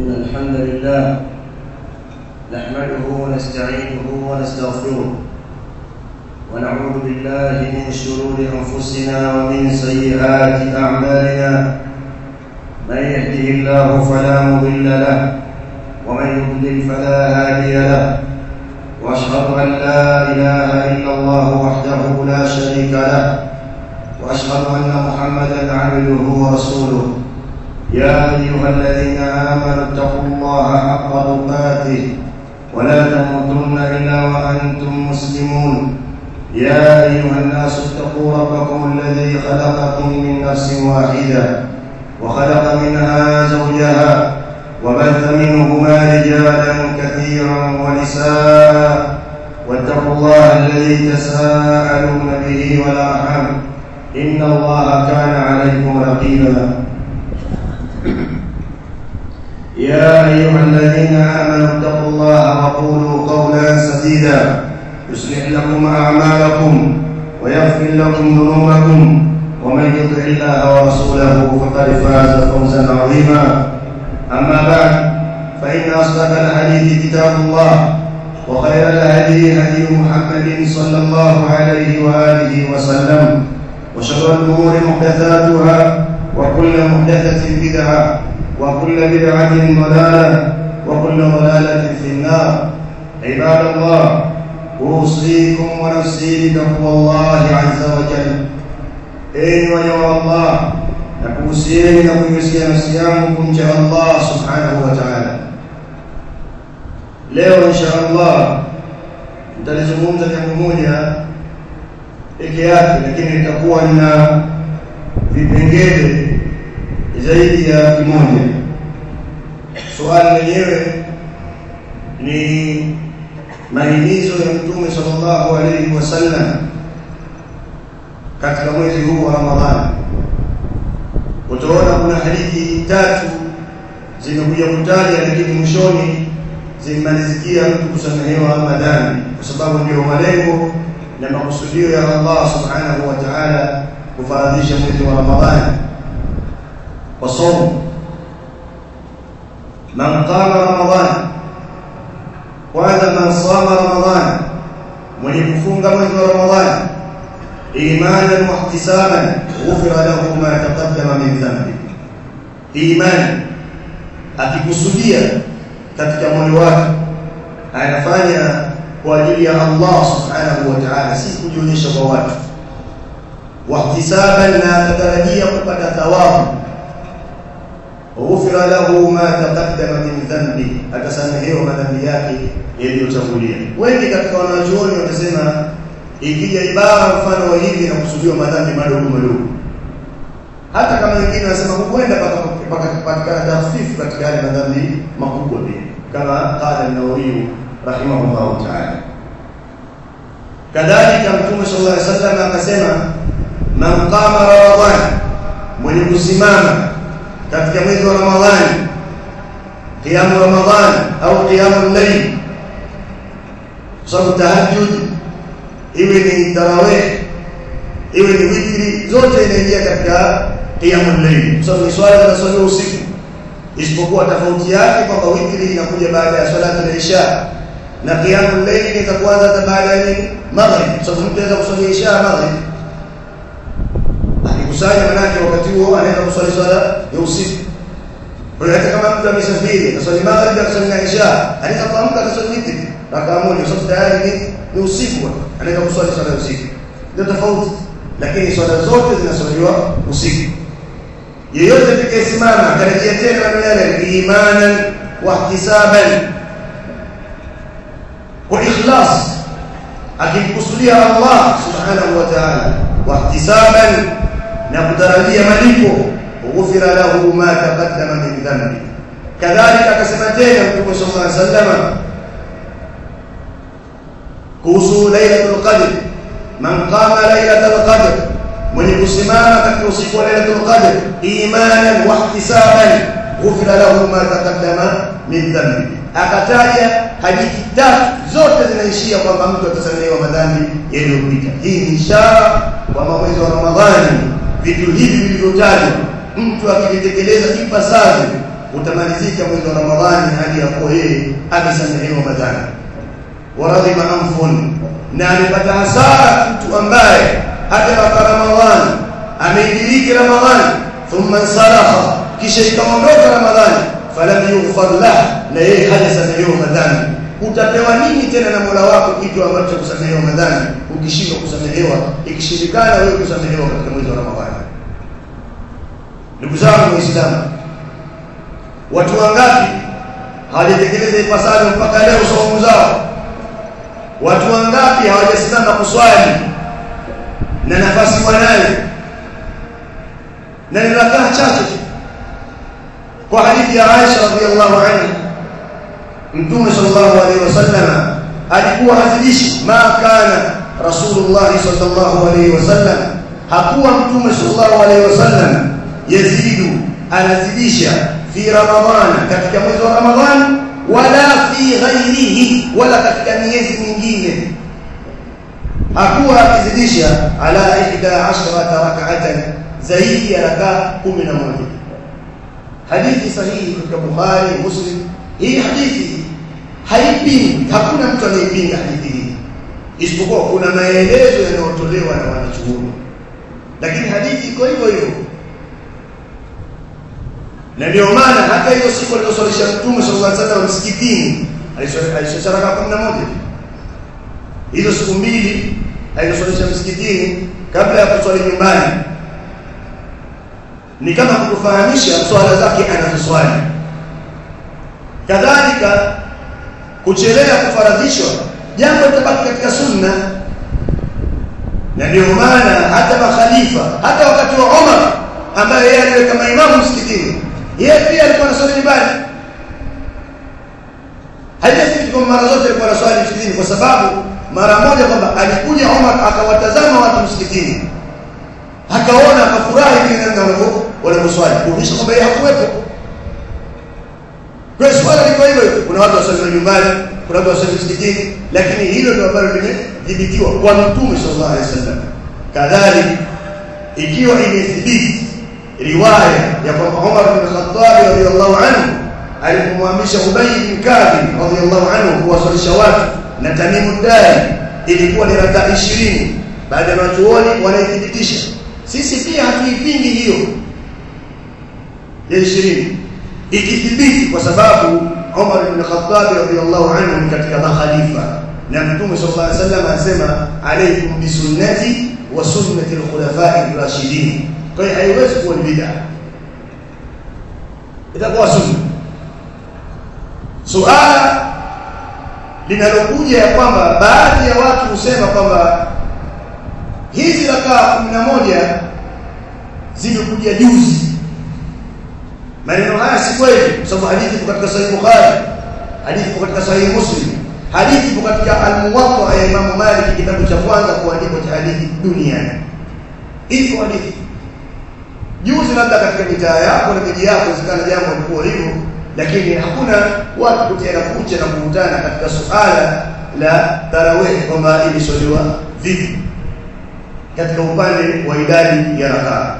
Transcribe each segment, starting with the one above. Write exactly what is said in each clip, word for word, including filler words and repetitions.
إن الحمد لله نحمده ونستعينه ونستغفره ونعوذ بالله من شرور أنفسنا ومن سيئات أعمالنا من يهده الله فلا مضل له ومن يضلل فلا هادي له وأشهد أن لا إله إلا الله وحده لا شريك له وأشهد أن محمدا عبده ورسوله يا أيها الذين آمنوا اتقوا الله حق تقاته ولا تموتن إلا وأنتم مسلمون يا أيها الناس اتقوا ربكم الذي خلقكم من نفس واحدة وخلق منها زوجها وبث منهما رجالا كثيرا ونساء واتقوا الله الذي تساءلون به والأرحام إن الله كان عليكم رقيبا يا أيها الذين آمنوا اتقوا الله وقولوا قولا سديدا يصلح لكم أعمالكم ويغفر لكم ذنوبكم ومن يطع الله ورسوله فقد فاز فوزا عظيما أما بعد فإن أصدق الحديث كتاب الله وخير الهدي هدي محمد صلى الله عليه وآله وسلم وشر الأمور محدثاتها وكل محدثة بدعة وكل بدعة ضلالة وكل ضلالة في النار. عباد الله أوصيكم ونفسي بتقوى الله عز وجل. أيها الله nakuhusieni na kuihusia nafsi yangu kumcha Allah subhanahu wa ta'ala. Leo insha Allah nitalizungumza jambo moja peke yake, lakini litakuwa na vipengele zaidi ya kimoja. Swali lenyewe ni mahimizo ya Mtume sallallahu alayhi wasallam katika mwezi huu wa Ramadhani. Utaona kuna hadithi tatu zinakuja kutaja, lakini mwishoni zimalizikia mtu kusamehewa madhambi, kwa sababu ndio malengo na makusudio ya Allah subhanahu wa ta'ala kufaradhisha mwezi wa Ramadhani. Wasomu man qama Ramadhan, kwanza man sama Ramadhan, mwenye kufunga mwezi wa Ramadhani imanan wa ihtisaban ghufira lahu ma taqaddama min dhanbi. Imani akikusudia katika moyo wake, anafanya kwa ajili ya Allah subhanahu wa ta'ala, si kujionyesha kwa watu. Wa ihtisaban, na atatarajia kupata thawabu, ghufira lahu ma taqaddama min dhanbi, atasamehewa madhambi yake yaliyotangulia. Wengi katika wanachuoni wanasema ikija ibara mfano wa hivi na kusudiwa madhambi madogo madogo, hata kama wengine wanasema huenda mpaka kupatikana takhfifu katika yale madhambi makubwa pia, kama qala an-Nawawi rahimahullah ta'ala. Kadhalika Mtume sallallahu alayhi wasallam akasema man qama Ramadhan, mwenye kusimama katika mwezi wa Ramadhani, qiyam Ramadhan au qiyamul layl, sababu tahajjud iwe ni tarawih iwe ni witri, zote inaingia katika qiyamul layl, kwa sababu ni swala za swala usiku, isipokuwa tofauti yake kwamba witri inakuja baada ya salatu al-isha na qiyamul layl itakuwa hata baada ya maghrib, kwa sababu mtu anaweza kuswali isha maghrib akikusanya, manake wakati huo anaweza kuswali swala ya usiku. Kwa hiyo hata kama mtu amesafiri akaswali maghrib akaswali isha, anaweza kuamka akaswali witri rakaa moja, kwa sababu tayari ni ni usiku, anaweza kuswali swala usiku, ndio tofauti. Lakini swala zote zinaswaliwa usiku. Yeyote atakayesimama akarejea tena na yale imanan wa ihtisaban wa ikhlas, akikusudia Allah subhanahu wa ta'ala, wa ihtisaban, na kutarajia malipo, ghufira lahu ma taqaddama min dhanbi. Kadhalika akasema tena Mtume sallallahu alaihi wasallam kuhusu Lailatul Qadr, man qama Lailatul Qadr, mwenye kusimama katika usiku wa Lailatul Qadr imanan wa ihtisaban ghufira lahu ma taqaddama min dhanbi. Akataja hadithi tatu, zote zinaishia kwamba mtu atasamehewa madhambi yaliyopita. Hii ni ishara kwamba mwezi wa Ramadhani vitu hivi vilivyotajwa mtu akivitekeleza ipasavyo utamalizika mwezi wa Ramadhani hadi hapo yeye amesamehewa madhambi. Waradhima anfun, na alipata hasara mtu ambaye hata Ramadhani ameidiriki Ramadhani thumma salaha, kisha ikaondoka Ramadhani falam yughfar lahu, na yeye hajasamehewa madhambi. Utapewa nini tena na Mola wako kitu ambacho kusamehewa madhambi ukishindwa kusamehewa, ikishirikana wewe kusamehewa katika mwezi wa Ramadhani? Ndugu zangu Waislamu, watu wangapi hawajatekeleza ipasavyo mpaka leo saumu zao? Watu wangapi hawajasimama kuswali na nafasi wanayo na ni rakaa chache? Kwa hadithi ya Aisha radhiallahu anha, Mtume sallallahu alaihi wasallam alikuwa hazidishi, ma kana Rasulullah sallallahu alaihi wasallam, hakuwa Mtume sallallahu alaihi wasallam yazidu, anazidisha fi Ramadhana, katika mwezi wa Ramadhani, wala fi ghairihi, wala katika miezi mingine. Hakuwa akizidisha ala ihda ashrata rak'atan, zaidi ya rakaa kumi na moja. Hadithi sahihi katika Bukhari, Muslim. Hii hadithi haipingi, hakuna mtu anayepinga hadithi hii, isipokuwa kuna maelezo yanayotolewa na wanachuoni, lakini hadithi iko hivyo hivyo. Na ndio maana hata hiyo siku aliyoswalisha Mtume sallallahu alaihi wasallam msikitini aliswalisha rakaa kumi na moja. Hizo siku mbili aliswalisha msikitini kabla ya kuswali nyumbani, ni kama kutufahamisha swala zake anazoswali. Kadhalika kuchelea kufaradhishwa jambo litabaki katika sunna. Na ndio maana hata makhalifa, hata wakati wa Umar ambaye yeye aliweka maimamu msikitini, yeye pia alikuwa anaswali nyumbani. Haijasisi kwa mara zote alikuwa anaswali msikitini, kwa sababu mara moja kwamba alikuja Umar akawatazama watu msikitini, akaona akafurahi vile namna wanavyoswali, kuonyesha kwamba yeye hakuwepo. Kwa swala liko hivyo, kuna watu waswali nyumbani, kuna watu waswali msikitini, lakini hilo ndio ambalo limedhibitiwa kwa Mtume sallallahu alaihi wasallam. Kadhalika ikiwa imethibiti riwaya ya kwamba Umar bin Khattab radhiyallahu anhu alipomwamrisha Ubay bin Ka'b radhiyallahu anhu kuwaswalisha watu na Tamim ad-Dari, ilikuwa ni rakaa ishirini, baada ya wanachuoni wanaithibitisha. Sisi pia hatuipingi hiyo ya ishirini ikithibiti, kwa sababu Umar bin Khattab radhiyallahu anhu ni katika makhalifa, na Mtume sallallahu alaihi wasallam anasema alaykum bi sunnati wa sunnati al-khulafa'i ar-rashidin. Kwa hiyo haiwezi kuwa bid'a, itakuwa sunna. Suala linalokuja ya kwamba baadhi ya watu husema kwamba hizi rakaa kumi na moja zimekuja juzi. Maneno haya si kweli, kwa sababu hadithi iko katika Sahih Bukhari, hadithi iko katika Sahih Muslim, hadithi iko katika Al-Muwatta ya Imam Malik, kitabu cha kwanza kuandikwa cha hadithi duniani. Iko hadithi juzi, labda katika mitaa yako na miji yako zikana jambo lilikuwa hivyo, lakini hakuna watu kutiana kucha na kukutana katika suala la tarawih kwamba iliswaliwa vipi katika upande wa idadi ya rakaa.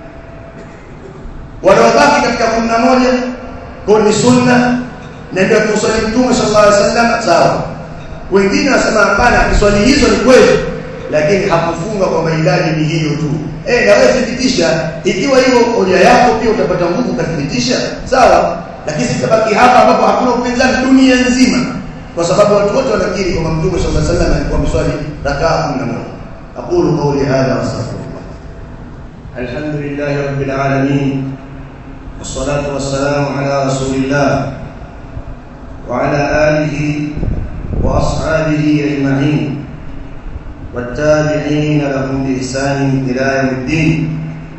Wanaobaki katika kumi na moja kwa ni sunna, na ndio kuswali Mtume sallallahu alaihi wasallam, sawa. Wengine wasema hapana, kiswali hizo ni kweli, lakini hakufunga kwamba idadi ni hiyo tu. Eh, na wewe thibitisha, ikiwa hiyo hoja yako pia utapata nguvu kuthibitisha, sawa. Lakini sitabaki hapa ambapo hakuna upinzani dunia nzima, kwa sababu watu wote wanakiri kwamba Mtume sallallahu alaihi wasallam alikuwa mswali rakaa kumi na moja. Aqulu qawli hadha wa astaghfirullah. Alhamdulillahi rabbil alamin, wassalatu wassalamu ala rasulillah wa ala alihi wa ashabihi ajma'in والتابعين لهم بإحسان إلى يوم الدين.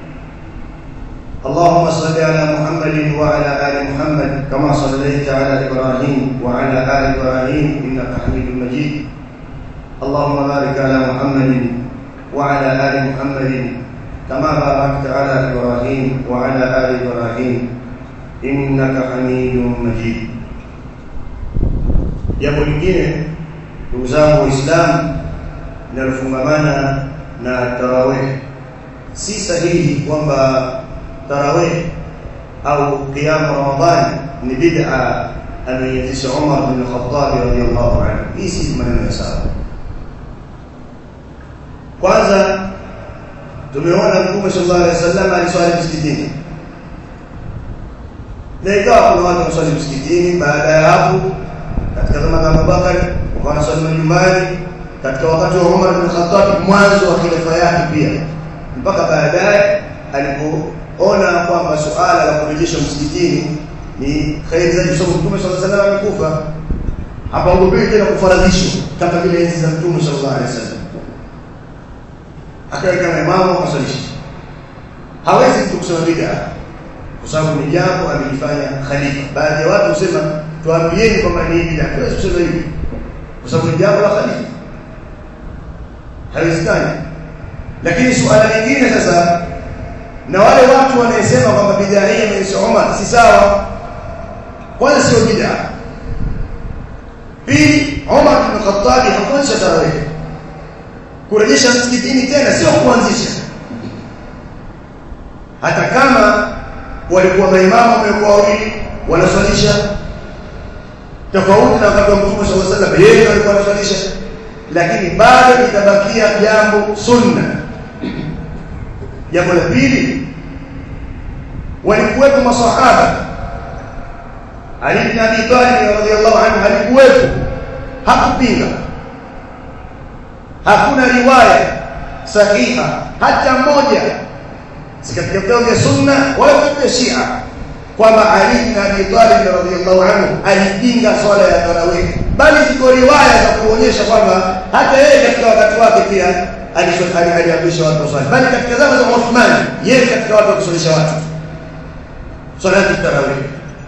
اللهم صل على محمد وعلى آل محمد كما صليت على إبراهيم وعلى آل إبراهيم إنك حميد مجيد. اللهم بارك على محمد وعلى آل محمد كما باركت على إبراهيم وعلى آل إبراهيم إنك حميد مجيد. Jambo lingine ndugu zangu Waislamu linalofungamana na tarawih, si sahihi kwamba tarawih au qiyam Ramadhani ni bid'a ameanzisha Umar bin Khattab radhiyallahu anhu. Hii si maneno ya sawa. Kwanza tumeona Mtume sallallahu alaihi wasallam aliswali msikitini. Na ikawa kuna watu waswali msikitini, baada ya hapo katika zama za Abubakar wakawa swali nyumbani, katika wakati wa Umar bin Khattab mwanzo wa khilafa yake pia, mpaka baadaye alipoona kwamba suala la kurejeshwa msikitini ni khairi zaidi, kwa sababu Mtume sallallahu alaihi wasallam amekufa, hapaogopi tena kufaradhishwa kama vile enzi za Mtume sallallahu alaihi wasallam. Akaika na imamu akaswalisha. Hawezi mtu kusema bid'a kwa sababu ni jambo amelifanya khalifa. Baadhi ya watu husema tuambieni kwamba ni bid'a. Hawezi kusema hivi kwa sababu ni jambo la khalifa. Haiwezekani. Lakini suala lingine sasa, na wale watu wanaesema kwamba bid'a hii ni Umar, si sawa. Kwanza sio bid'a. Pili, Umar bin Khattab hakuanzisha tarawih. Kurejesha msikitini tena sio kuanzisha. Hata kama walikuwa maimamu wamekuwa wawili wanaswalisha tofauti na wakati wa Mtume sallallahu alaihi wasallam, yeye alikuwa anaswalisha, lakini bado itabakia jambo sunna. Jambo la pili, walikuwepo masahaba. Ali ibn Abi Talib radhiyallahu anhu alikuwepo, hakupinga. Hakuna riwaya sahiha hata moja katika vitabu vya sunna wala vya Shia kwamba Ali ibn Abi Talib radhiyallahu anhu alipinga swala ya tarawih, bali ziko riwaya za kuonyesha kwamba hata yeye katika wakati wake pia aliswali, aliamrisha watu kuswali, bali katika zama za Uthman yeye katika watu kuswalisha watu swala ya tarawih.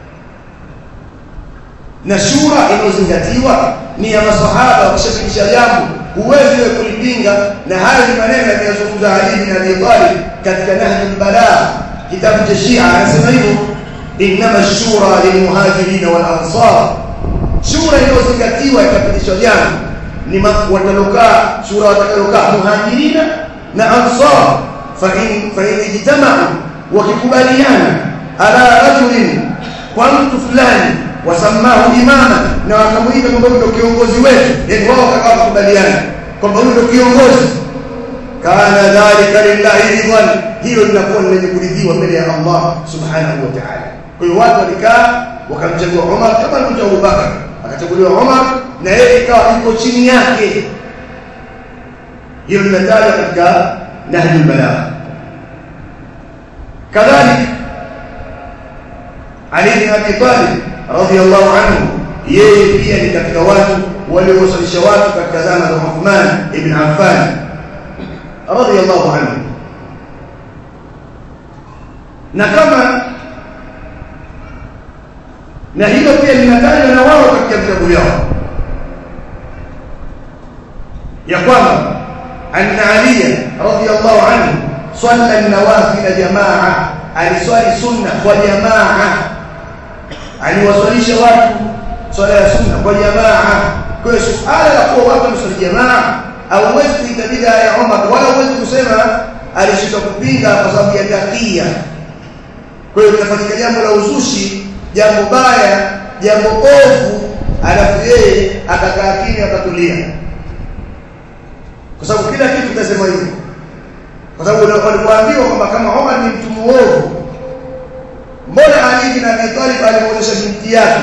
Na shura inayozingatiwa ni ya masahaba wakishafikisha jambo, huwezi kulipinga. Na haya ni maneno yanayozungumza Ali ibn Abi Talib katika Nahjul Balagh, kitabu cha Shia. Anasema hivyo, inma shura lilmuhajirin wal ansar, shura inayozingatiwa ikafikisha jambo ni watalokaa, shura watalokaa muhajirina na ansar. Fa in fa in ijtama'u, wakikubaliana ala rajulin, kwa mtu fulani, wasamahu imama, na wakamuita kwamba ndio kiongozi wetu, yani wao wakawa kubaliana kwamba ndio kiongozi, kana dhalika lillahi ridwan, hiyo linakuwa lenye kuridhiwa mbele ya Allah subhanahu wa ta'ala. Kwa hiyo watu walikaa wakamchagua Umar kama alivyochagua Abu Bakar, akachaguliwa Umar na yeye ikawa yuko chini yake. Hiyo linataja katika Nahjul Balagh. Kadhalika Ali ibn Abi Talib radhiyallahu anhu, yeye pia ni katika watu waliowasalisha watu katika zama za Uthman ibn Affan radhiyallahu anhu. Na kama na hilo pia linatajwa na wao katika vitabu vyao ya kwamba anna Ali radhiyallahu anhu salla an-nawafil jamaa, aliswali sunna kwa jamaa, aliwaswalisha watu swala ya sunna kwa jamaa. Kwa hiyo suala la kuwa watu mswali jamaa hauwezi kuita bid'a ya Umar, wala huwezi kusema alishika kupinga kwa sababu ya takia. Kwa hiyo linafanyika jambo la uzushi, jambo baya, jambo ovu, alafu yeye akakaa kimya akatulia, kwa sababu kila kitu kitasema hivyo, kwa sababu walipoambiwa kwamba kama Umar ni mtu muovu, mbona Ali ibn Abi Talib alimwozesha binti yake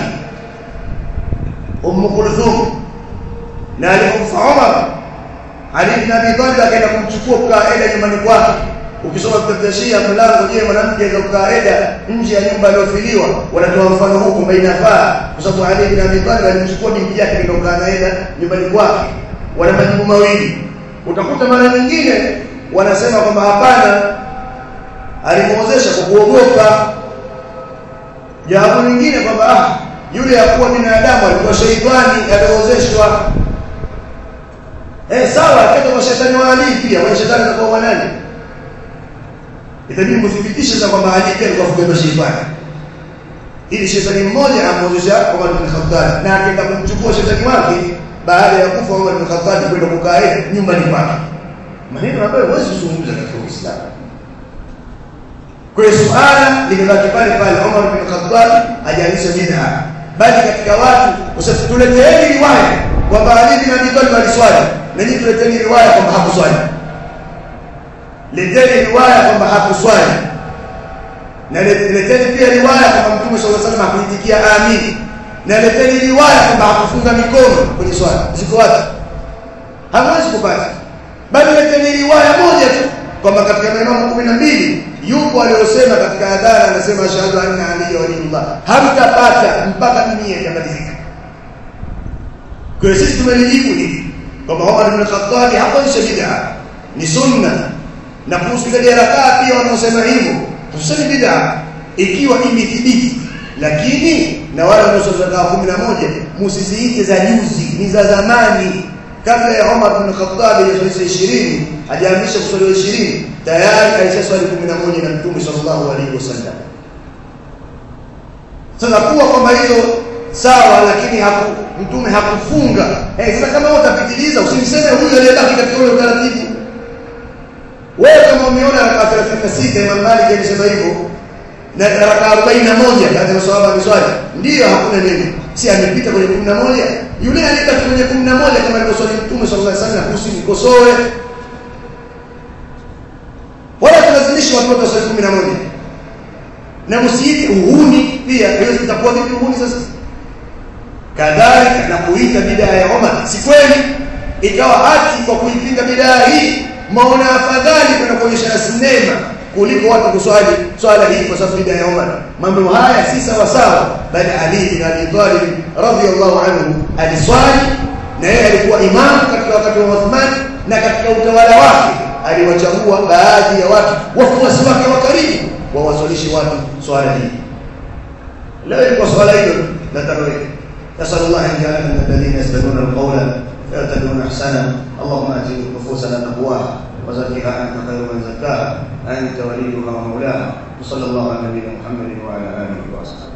Umm Kulthum, na alipokufa Umar, Ali ibn Abi Talib akaenda kumchukua kaida nyumbani kwake. Ukisoma kitabu cha Shia mlango, je, mwanamke anaweza kaida nje ya nyumba iliyofiliwa, wanatoa mfano huko bainafaa, kwa sababu Ali ibn Abi Talib alimchukua binti yake ndio kaida nyumbani kwake. Wana majibu mawili. Utakuta mara nyingine wanasema kwamba hapana, alimwozesha kwa kuogopa. Jambo lingine kwamba ah, yule hakuwa binadamu, alikuwa sheitani aliozeshwa. Eh, sawa, kama shetani wa Ali pia, wale shetani anakuwa wanani? Itabidi kuthibitisha kwamba Ali pia alikuwa kwa sheitani. Ili shetani mmoja amwozesha Umar bin Khattab, na akaenda kumchukua shetani wake baada ya kufa Umar bin Khattab kwenda kukaa nyumbani kwake. Maneno ambayo huwezi kuzungumza katika Uislamu. Kwa hiyo suala limebaki pale pale, Umar bin Khattab hajaanzisha bid'a, bali katika watu usituleteeni riwaya kwamba Ali bin Abi Talib aliswali, na nyinyi tuleteeni riwaya kwamba hakuswali. Leteni riwaya kwamba hakuswali, na leteni pia riwaya kwamba Mtume sallallahu alaihi wasallam hakuitikia amin, na leteni riwaya kwamba hakufunga mikono kwenye swala. Ziko wapi? Hamwezi kupata. Bali leteni riwaya moja tu kwamba katika maimamu kumi na mbili yupo aliyosema katika adhana anasema ashhadu anna Ali waliyullah. Hamtapata mpaka dunia ikamalizika. Kwa hiyo sisi tumelijibu hivi kwamba Umar bin Khattab hakuanzisha bid'a, ni sunna. Na kuhusu ile rakaa pia wanaosema hivyo tuseme bid'a ikiwa imethibiti, lakini na wale wanaosema rakaa kumi na moja msiziite za juzi, ni za zamani. Kabla ya Umar bin Khattab ya ishirini hajaamrisha kuswali ishirini, tayari alishaswali kumi na moja na Mtume sallallahu alaihi wasallam. Sasa kuwa kwamba hizo sawa, lakini haku Mtume hakufunga. Eh, sasa kama utapitiliza usimseme huyu aliyebaki katika ule utaratibu. Wewe kama umeona rakaa thelathini na sita Imam Malik alisema hivyo, na rakaa arobaini na moja katika maswahaba aliswali, ndio hakuna neno. Si amepita kwenye kumi na moja, yule aliyebaki kwenye kumi na moja kama alivyoswali Mtume sallallahu alaihi wasallam, usimkosoe. Wala tunalazimisha watu waswali kumi na moja. Na msiite uhuni pia, hiyo itakuwa vipi uhuni sasa? Kadhalika na kuita bid'a ya Umar, si kweli ikawa hati kwa kuipinga bid'a hii, maona afadhali kwenda kuonyesha sinema kuliko watu kuswali swala hii kwa sababu bid'a ya Umar. Mambo haya si sawa sawa, bali Ali bin Abi Talib radhiyallahu anhu aliswali, na yeye alikuwa imamu katika wakati wa Uthman, na katika utawala wake aliwachagua baadhi ya watu wafuasi wake wa karibu wawaswalishe watu swala hii. Leo ilikuwa swala hilo la tarawih. Nasallallahu an yaj'alana min alladhina yastami'una al-qawla fayattabi'una ahsana. Allahumma ati nufusana taqwaha wa zakkiha anta khayru man zakkaha anta waliyuha wa mawlaha. Sallallahu ala nabiyyina Muhammadin wa ala alihi wa sahbihi.